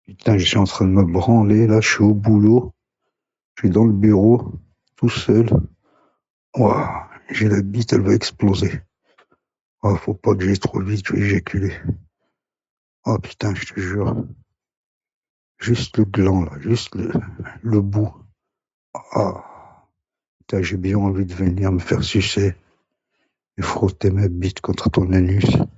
Putain, je suis en train de me branler, là, je suis au boulot, je suis dans le bureau, tout seul. Ouah, j'ai la bite, elle va exploser. Oh, faut pas que j'aille trop vite, je vais éjaculer. Oh putain, je te jure. Juste le gland, là, juste le bout. Ah, putain, j'ai bien envie de venir me faire sucer et frotter ma bite contre ton anus.